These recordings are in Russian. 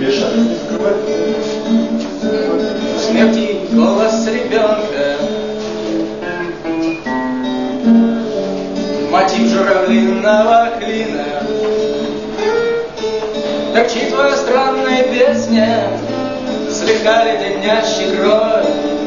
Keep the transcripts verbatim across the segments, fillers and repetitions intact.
Смерти голос ребенка, мотив журавлиного клина, торчит твоя странная песня, слегка леденящий кровь.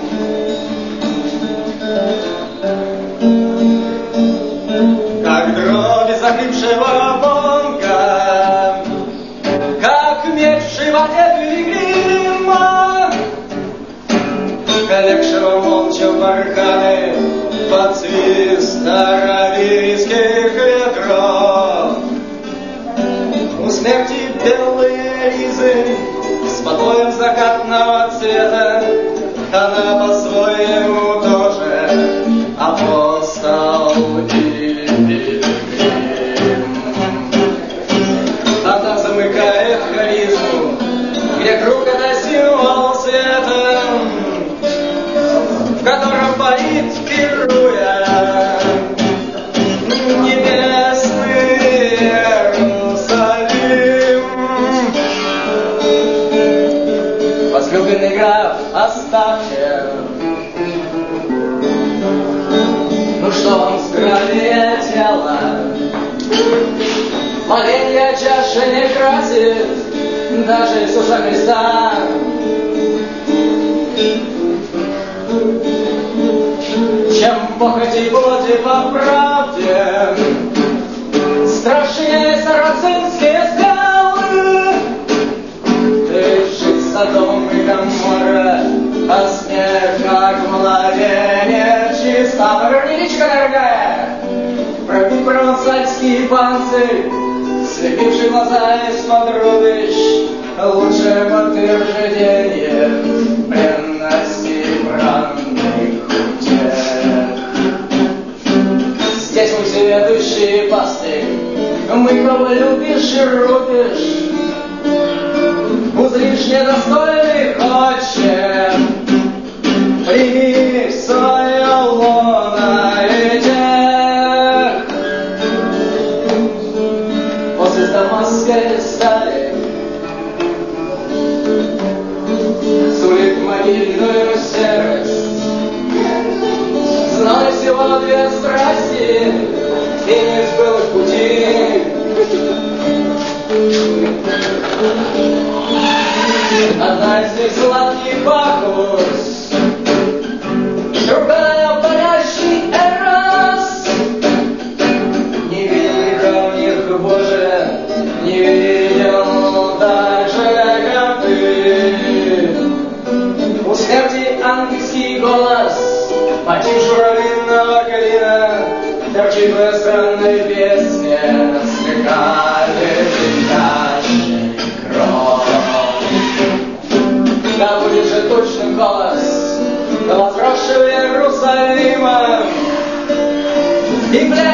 Как дроби захлипшего бонга, как меч в животе пилигрима, коллекшего молча барханы под свист аравийских ветров. У смерти белые ризы с подвоем закатного цвета, она по-своему тоже апостол и пилигрим. Она замыкает харизму, где круг — это символ света, в котором парит, пируя, небесный Иерусалим. Возлюбленный граф, оставьте. Ну что вам здравие тела? Моленья чаша не красит даже Иисуса Христа. Чем похоти плоти по правде страшнее сарацинские скалы. Ты жить Содом и Гоморра, а смерть как младенец чиста. Повернитичка, дорогая, пробить провансальский панцирь, слепивший глаза из-под рубищ, лучшее подтверждение бренности бранных утех. Здесь мы всеведущие пастырь, мы кого любишь и рубишь, узришь недостойных отче, прими в свое лоно и тех. После дамасской стали сулит могильную серость. Знали всего две страсти и не сбыл в пути. Одна из них сладкий Бакхус, другая парящий Эрос. Не видел греха в них, Боже, не видел так же, как ты. У смерти ангельский голос, мотив журавлиного клина, торчит в странной песне, скакали летящий кровь. Да будет же точным голос возросшего Иерусалима, и бля